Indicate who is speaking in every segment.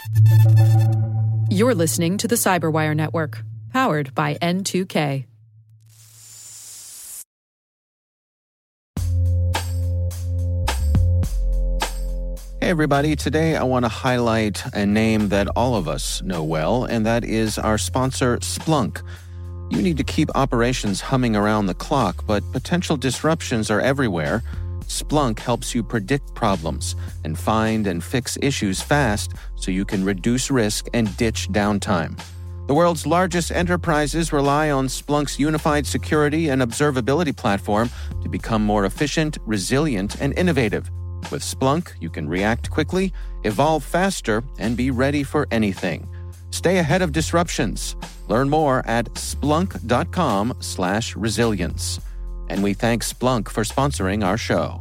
Speaker 1: You're listening to the Cyberwire Network, powered by N2K.
Speaker 2: Hey everybody, today I want to highlight a name that all of us know well, and that is our sponsor, Splunk. You need to keep operations humming around the clock, but potential disruptions are everywhere. Splunk helps you predict problems and find and fix issues fast so you can reduce risk and ditch downtime. The world's largest enterprises rely on Splunk's unified security and observability platform to become more efficient, resilient, and innovative. With Splunk, you can react quickly, evolve faster, and be ready for anything. Stay ahead of disruptions. Learn more at splunk.com/resilience. And we thank Splunk for sponsoring our show.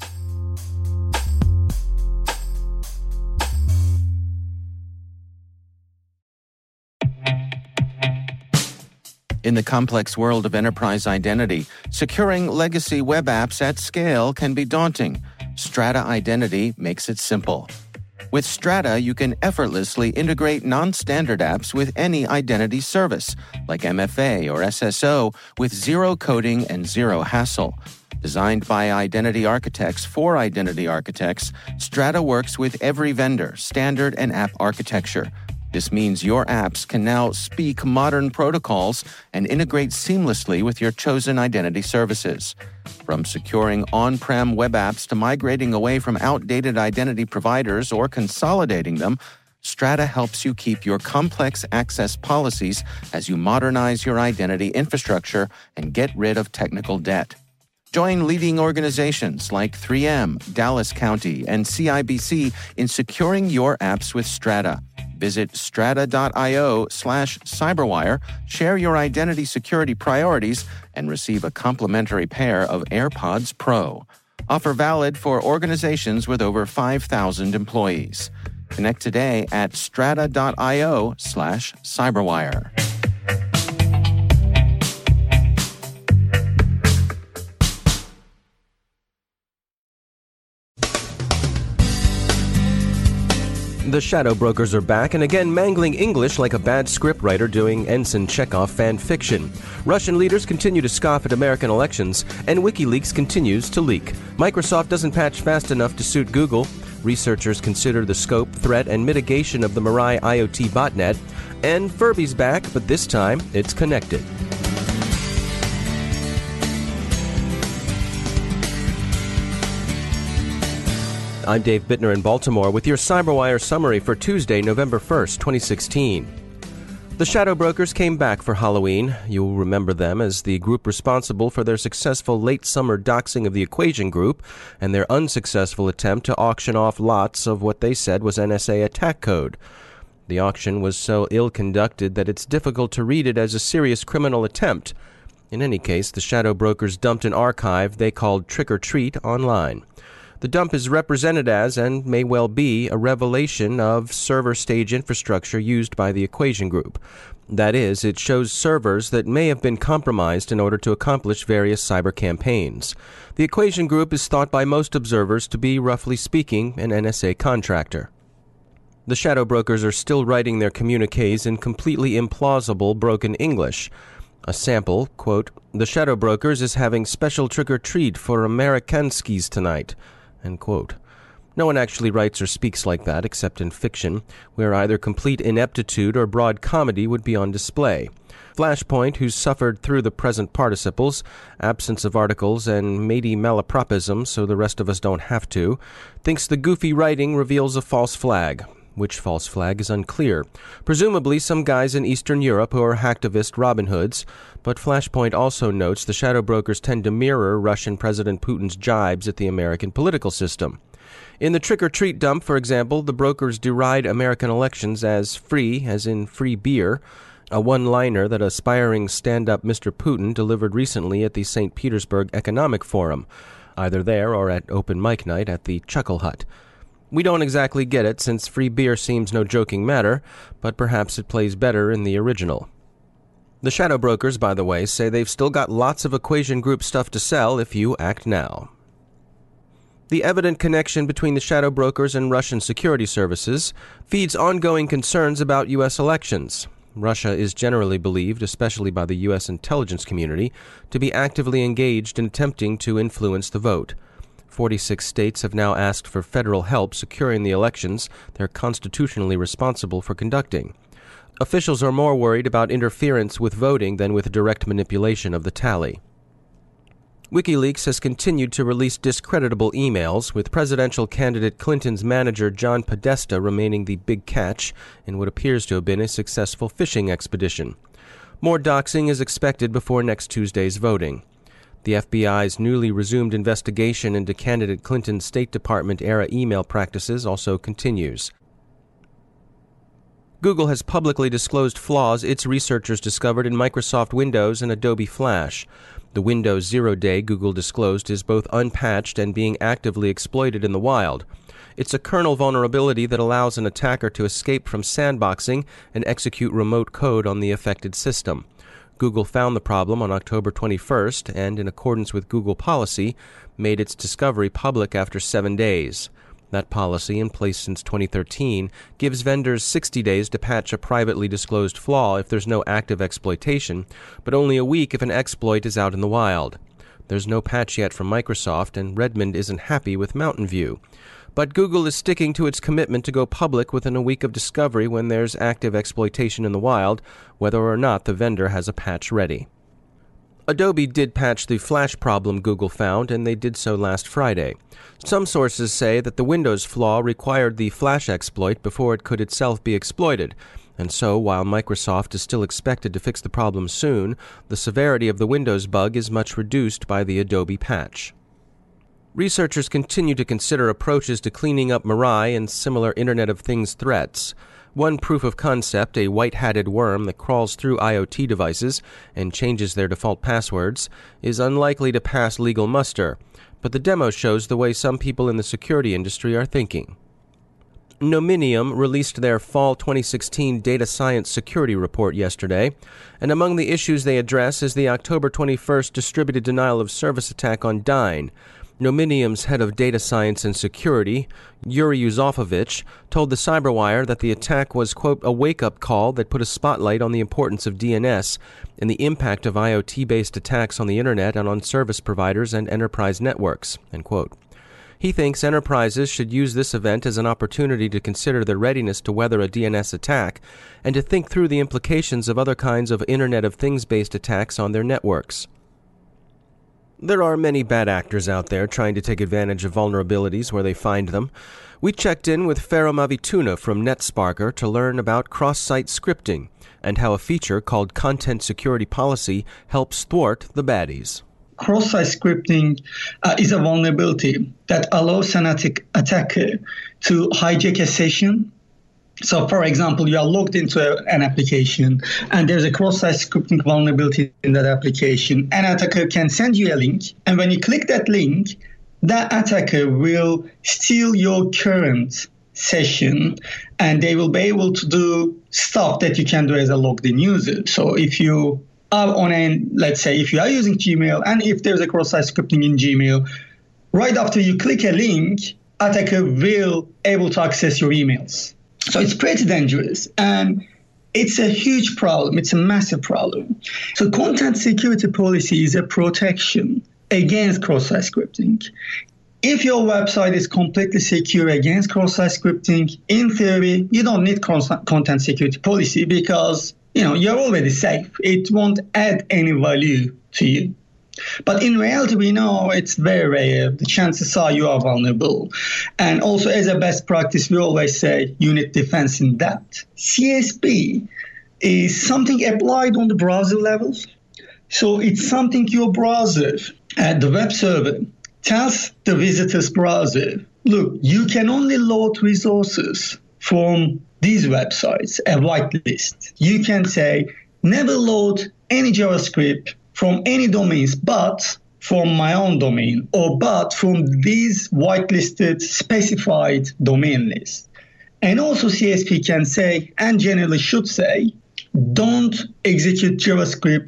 Speaker 2: In the complex world of enterprise identity, securing legacy web apps at scale can be daunting. Strata Identity makes it simple. With Strata, you can effortlessly integrate non-standard apps with any identity service, like MFA or SSO, with zero coding and zero hassle. Designed by identity architects for identity architects, Strata works with every vendor, standard, and app architecture. This means your apps can now speak modern protocols and integrate seamlessly with your chosen identity services. From securing on-prem web apps to migrating away from outdated identity providers or consolidating them, Strata helps you keep your complex access policies as you modernize your identity infrastructure and get rid of technical debt. Join leading organizations like 3M, Dallas County, and CIBC in securing your apps with Strata. Visit strata.io/cyberwire, share your identity security priorities, and receive a complimentary pair of AirPods Pro. Offer valid for organizations with over 5,000 employees. Connect today at strata.io/cyberwire.
Speaker 3: The Shadow Brokers are back and again mangling English like a bad scriptwriter doing Ensign Chekhov fan fiction. Russian leaders continue to scoff at American elections, and WikiLeaks continues to leak. Microsoft doesn't patch fast enough to suit Google. Researchers consider the scope, threat, and mitigation of the Mirai IoT botnet. And Furby's back, but this time it's connected. I'm Dave Bittner in Baltimore with your Cyberwire summary for Tuesday, November 1st, 2016. The Shadow Brokers came back for Halloween. You'll remember them as the group responsible for their successful late summer doxing of the Equation Group and their unsuccessful attempt to auction off lots of what they said was NSA attack code. The auction was so ill-conducted that it's difficult to read it as a serious criminal attempt. In any case, the Shadow Brokers dumped an archive they called Trick or Treat online. The dump is represented as, and may well be, a revelation of server stage infrastructure used by the Equation Group. That is, it shows servers that may have been compromised in order to accomplish various cyber campaigns. The Equation Group is thought by most observers to be, roughly speaking, an NSA contractor. The Shadow Brokers are still writing their communiques in completely implausible broken English. A sample, quote, "The Shadow Brokers is having special trick-or-treat for Amerikanskis tonight." End quote. No one actually writes or speaks like that, except in fiction, where either complete ineptitude or broad comedy would be on display. Flashpoint, who's suffered through the present participles, absence of articles, and matey malapropism so the rest of us don't have to, thinks the goofy writing reveals a false flag. Which false flag is unclear. Presumably some guys in Eastern Europe who are hacktivist Robin Hoods, but Flashpoint also notes the Shadow Brokers tend to mirror Russian President Putin's jibes at the American political system. In the trick-or-treat dump, for example, the brokers deride American elections as free, as in free beer, a one-liner that aspiring stand-up Mr. Putin delivered recently at the St. Petersburg Economic Forum, either there or at open mic night at the Chuckle Hut. We don't exactly get it, since free beer seems no joking matter, but perhaps it plays better in the original. The Shadow Brokers, by the way, say they've still got lots of Equation Group stuff to sell if you act now. The evident connection between the shadow brokers and Russian security services feeds ongoing concerns about U.S. elections. Russia is generally believed, especially by the U.S. intelligence community, to be actively engaged in attempting to influence the vote. 46 states have now asked for federal help securing the elections they're constitutionally responsible for conducting. Officials are more worried about interference with voting than with direct manipulation of the tally. WikiLeaks has continued to release discreditable emails, with presidential candidate Clinton's manager John Podesta remaining the big catch in what appears to have been a successful fishing expedition. More doxing is expected before next Tuesday's voting. The FBI's newly resumed investigation into candidate Clinton's State Department-era email practices also continues. Google has publicly disclosed flaws its researchers discovered in Microsoft Windows and Adobe Flash. The Windows 0 Day Google disclosed is both unpatched and being actively exploited in the wild. It's a kernel vulnerability that allows an attacker to escape from sandboxing and execute remote code on the affected system. Google found the problem on October 21st and, in accordance with Google policy, made its discovery public after 7 days. That policy, in place since 2013, gives vendors 60 days to patch a privately disclosed flaw if there's no active exploitation, but only a week if an exploit is out in the wild. There's no patch yet from Microsoft, and Redmond isn't happy with Mountain View. But Google is sticking to its commitment to go public within a week of discovery when there's active exploitation in the wild, whether or not the vendor has a patch ready. Adobe did patch the Flash problem Google found, and they did so last Friday. Some sources say that the Windows flaw required the Flash exploit before it could itself be exploited, and so while Microsoft is still expected to fix the problem soon, the severity of the Windows bug is much reduced by the Adobe patch. Researchers continue to consider approaches to cleaning up Mirai and similar Internet of Things threats. One proof of concept, a white-hatted worm that crawls through IoT devices and changes their default passwords, is unlikely to pass legal muster, but the demo shows the way some people in the security industry are thinking. Nominium released their Fall 2016 Data Science Security Report yesterday, and among the issues they address is the October 21st distributed denial of service attack on Dyn. Nominium's head of data science and security, Yuri Yuzofovich, told the CyberWire that the attack was, quote, a wake-up call that put a spotlight on the importance of DNS and the impact of IoT-based attacks on the Internet and on service providers and enterprise networks, end quote. He thinks enterprises should use this event as an opportunity to consider their readiness to weather a DNS attack and to think through the implications of other kinds of Internet of Things-based attacks on their networks. There are many bad actors out there trying to take advantage of vulnerabilities where they find them. We checked in with Fero Mavituna from NetSparker to learn about cross-site scripting and how a feature called Content Security Policy helps thwart the baddies.
Speaker 4: Cross-site scripting is a vulnerability that allows an attacker to hijack a session. So, for example, you are logged into an application and there's a cross-site scripting vulnerability in that application. An attacker can send you a link, and when you click that link, that attacker will steal your current session and they will be able to do stuff that you can do as a logged-in user. So if you are let's say if you are using Gmail and if there's a cross-site scripting in Gmail, right after you click a link, attacker will able to access your emails. So it's pretty dangerous, and it's a huge problem. It's a massive problem. So content security policy is a protection against cross-site scripting. If your website is completely secure against cross-site scripting, in theory, you don't need content security policy because, you're already safe. It won't add any value to you. But in reality, we know it's very rare. The chances are you are vulnerable. And also, as a best practice, we always say you need defense in depth. CSP is something applied on the browser level. So it's something your browser, the web server, tells the visitor's browser, look, you can only load resources from these websites, a whitelist. You can say, never load any JavaScript from any domains, but from my own domain, or but from these whitelisted specified domain lists. And also CSP can say, and generally should say, don't execute JavaScript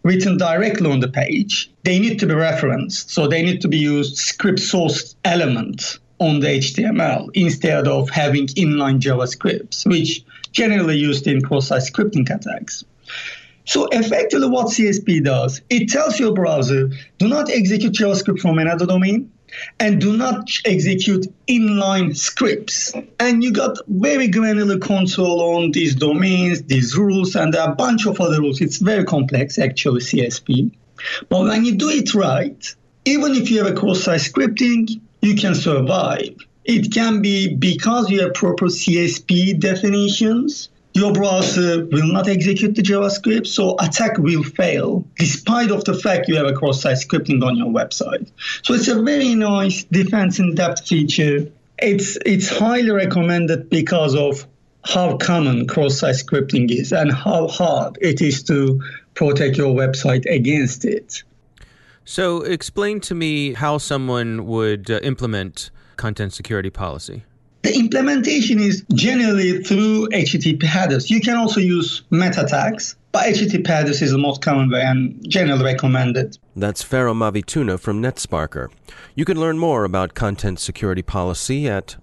Speaker 4: written directly on the page, they need to be referenced. So they need to be used script source element on the HTML instead of having inline JavaScripts, which generally used in cross-site scripting attacks. So effectively what CSP does, it tells your browser, do not execute JavaScript from another domain and do not execute inline scripts. And you got very granular control on these domains, these rules, and there are a bunch of other rules. It's very complex, actually, CSP. But when you do it right, even if you have a cross-site scripting, you can survive. It can be because you have proper CSP definitions. Your browser will not execute the JavaScript, so attack will fail, despite of the fact you have a cross-site scripting on your website. So it's a very nice defense in-depth feature. It's highly recommended because of how common cross-site scripting is and how hard it is to protect your website against it.
Speaker 3: So explain to me how someone would implement content security policy.
Speaker 4: The implementation is generally through HTTP headers. You can also use meta tags, but HTTP headers is the most common way and generally recommended.
Speaker 3: That's Faro Mavituna from NetSparker. You can learn more about content security policy at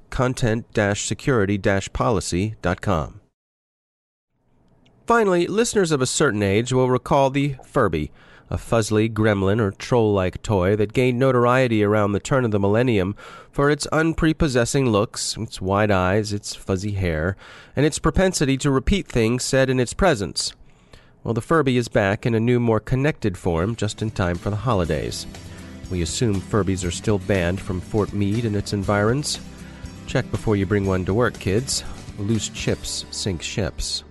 Speaker 3: content-security-policy.com. Finally, listeners of a certain age will recall the Furby, a fuzzly gremlin or troll-like toy that gained notoriety around the turn of the millennium for its unprepossessing looks, its wide eyes, its fuzzy hair, and its propensity to repeat things said in its presence. Well, the Furby is back in a new, more connected form just in time for the holidays. We assume Furbies are still banned from Fort Meade and its environs. Check before you bring one to work, kids. Loose chips sink ships.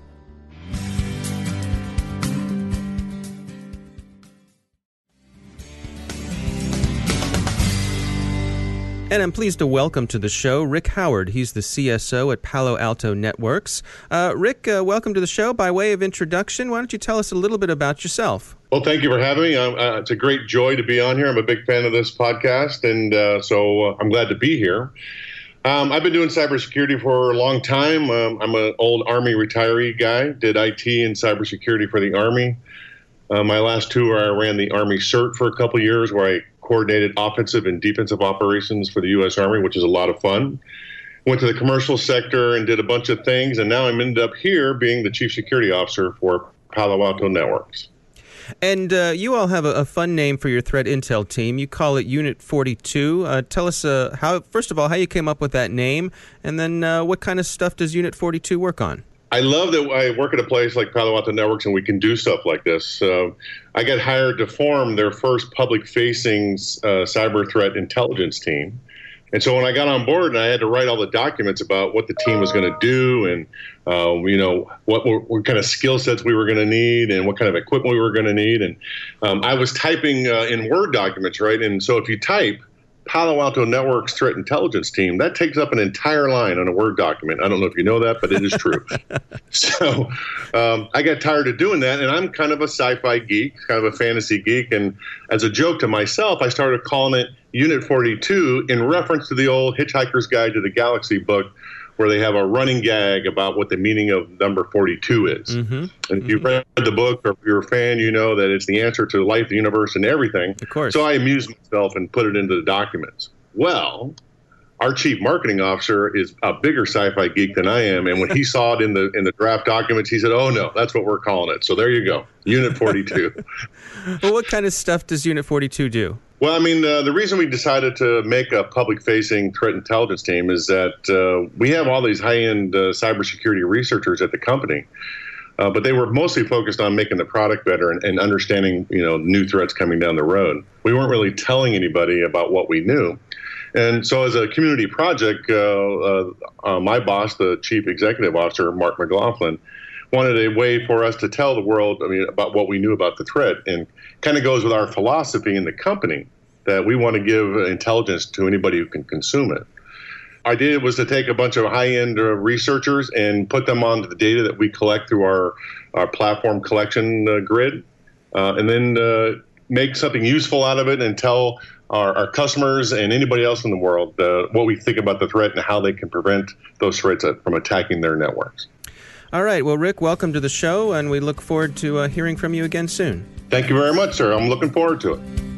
Speaker 3: And I'm pleased to welcome to the show Rick Howard. He's the CSO at Palo Alto Networks. Rick, welcome to the show. By way of introduction, why don't you tell us a little bit about yourself?
Speaker 5: Well, thank you for having me. It's a great joy to be on here. I'm a big fan of this podcast, and so I'm glad to be here. I've been doing cybersecurity for a long time. I'm an old Army retiree guy, did IT and cybersecurity for the Army. My last two, I ran the Army CERT for a couple of years, where I coordinated offensive and defensive operations for the U.S. Army, which is a lot of fun. Went to the commercial sector and did a bunch of things, and now I'm ended up here being the Chief Security Officer for Palo Alto Networks.
Speaker 3: And you all have a fun name for your threat intel team. You call it Unit 42. Tell us, first of all, how you came up with that name, and then what kind of stuff does Unit 42 work on?
Speaker 5: I love that I work at a place like Palo Alto Networks and we can do stuff like this. I got hired to form their first public-facing cyber threat intelligence team. And so when I got on board, I had to write all the documents about what the team was going to do and, what kind of skill sets we were going to need and what kind of equipment we were going to need. And I was typing in Word documents, right? And so if you type Palo Alto Networks Threat Intelligence Team, that takes up an entire line on a Word document. I don't know if you know that, but it is true. So I got tired of doing that, and I'm kind of a sci-fi geek, kind of a fantasy geek. And as a joke to myself, I started calling it Unit 42 in reference to the old Hitchhiker's Guide to the Galaxy book, where they have a running gag about what the meaning of number 42 is. Mm-hmm. And if you've read the book or if you're a fan, you know that it's the answer to life, the universe, and everything.
Speaker 3: Of course.
Speaker 5: So I amused myself and put it into the documents. Well, our chief marketing officer is a bigger sci-fi geek than I am, and when he saw it in the draft documents, he said, "Oh no, that's what we're calling it." So there you go, Unit 42.
Speaker 3: Well, what kind of stuff does Unit 42 do?
Speaker 5: Well, I mean, the reason we decided to make a public-facing threat intelligence team is that we have all these high-end cybersecurity researchers at the company, but they were mostly focused on making the product better and understanding, new threats coming down the road. We weren't really telling anybody about what we knew. And so as a community project, my boss, the chief executive officer, Mark McLaughlin, wanted a way for us to tell the world, about what we knew about the threat, and kind of goes with our philosophy in the company that we want to give intelligence to anybody who can consume it. Our idea was to take a bunch of high-end researchers and put them onto the data that we collect through our platform collection grid, and then make something useful out of it and tell our customers and anybody else in the world what we think about the threat and how they can prevent those threats from attacking their networks.
Speaker 3: All right. Well, Rick, welcome to the show, and we look forward to hearing from you again soon.
Speaker 5: Thank you very much, sir. I'm looking forward to it.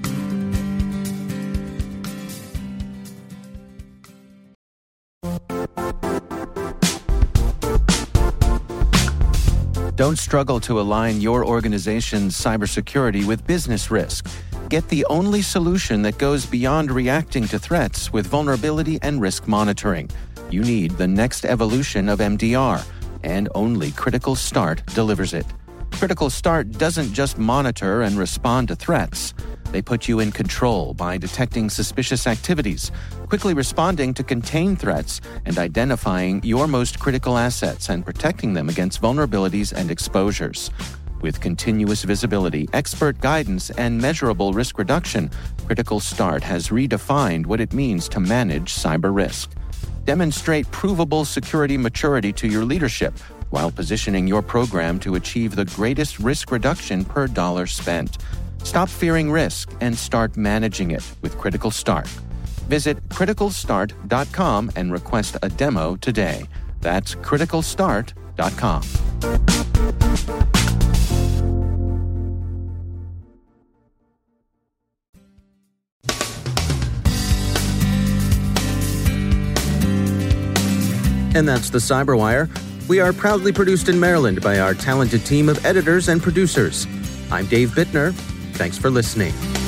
Speaker 2: Don't struggle to align your organization's cybersecurity with business risk. Get the only solution that goes beyond reacting to threats with vulnerability and risk monitoring. You need the next evolution of MDR, and only Critical Start delivers it. Critical Start doesn't just monitor and respond to threats. They put you in control by detecting suspicious activities, quickly responding to contain threats, and identifying your most critical assets and protecting them against vulnerabilities and exposures. With continuous visibility, expert guidance, and measurable risk reduction, Critical Start has redefined what it means to manage cyber risk. Demonstrate provable security maturity to your leadership while positioning your program to achieve the greatest risk reduction per dollar spent. Stop fearing risk and start managing it with Critical Start. Visit criticalstart.com and request a demo today. That's criticalstart.com. And that's the Cyberwire. We are proudly produced in Maryland by our talented team of editors and producers. I'm Dave Bittner. Thanks for listening.